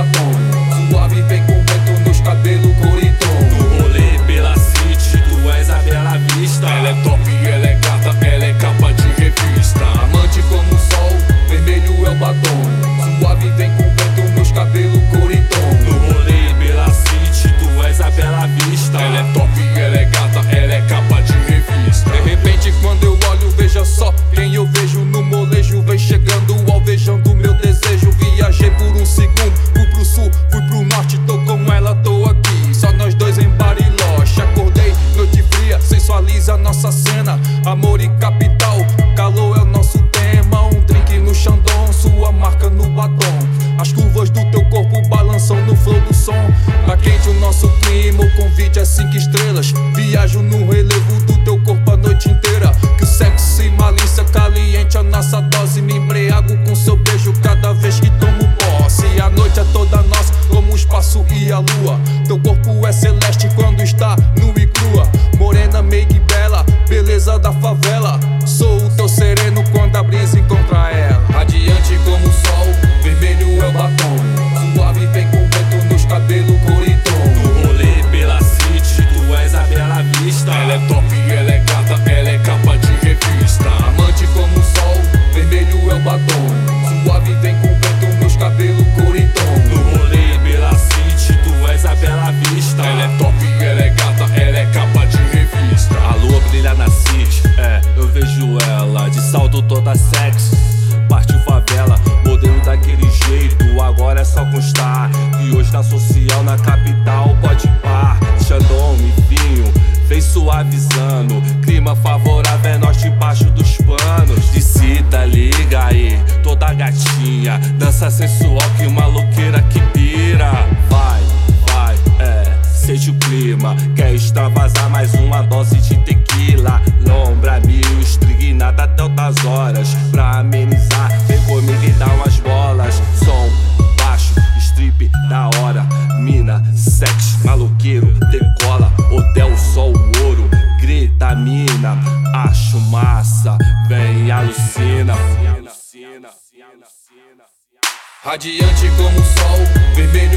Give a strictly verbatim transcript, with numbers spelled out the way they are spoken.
batom. Suave vem com vento nos cabelos coritom. No rolê pela city, tu és a Bela Vista. Ela é top, ela é gata, ela é capa de revista. Amante como o sol, vermelho é o batom. Suave vem com vento nos cabelos coritom. No rolê pela city, tu és a Bela Vista. Ela é top, ela é gata, ela é capa de revista. De repente quando eu olho, veja só quem eu vejo no molejo. Vem chegando, alvejando meu desejo. Viajei por um segundo, fui pro sul, fui pro norte. Tô com ela, tô aqui, só nós dois em Bariloche. Acordei, noite fria, sensualiza nossa cena. Amor e capital, calor é o nosso tema. Um drink no Xandão, sua marca no batom. As curvas do teu corpo balançam no flow do som. Tá quente o nosso clima, o convite é cinco estrelas. Viajo no relevo do teu corpo a noite inteira. Que o sexo e malícia caliente a nossa dose. Me embriago com seu beijo cada vez que tomo posse. A noite é toda nossa, como o espaço e a lua. Teu corpo é celeste quando está nu e crua. Morena, meiga e bela, beleza da favela. Sou o teu sereno quando a brisa encontra ela. Radiante como o sol, vermelho é o batom. Suave vem com vento nos cabelos coritom. No rolê pela city, tu és a Bela Vista. Ela é top, ela é gata, ela é capa de revista. Amante como o sol, vermelho é o batom. Suave vem com vento nos cabelos coritom. No rolê pela city, tu és a Bela Vista. Ela é top, ela é gata, ela é capa de revista. A lua brilha na city, é, eu vejo ela de salto toda sexy. Partiu favela, modelo daquele jeito. Agora é só constar que hoje na social, na capital, pode par. Xandão e vinho, vem suavizando. Clima favorável é nós debaixo dos panos. De cita, liga aí, toda gatinha. Dança sensual, que maluqueira que pira. Vai, vai, é, seja o clima. Quer extravasar mais uma dose de tequila. Lombra mil, estrignada até altas horas. Pra amenizar, vem comigo e dá umas bolas. Som baixo, strip da hora. Mina, sexo, maloqueiro, decola. Hotel, sol, ouro, grita mina. Acho massa, vem alucina. Radiante como o sol, vermelho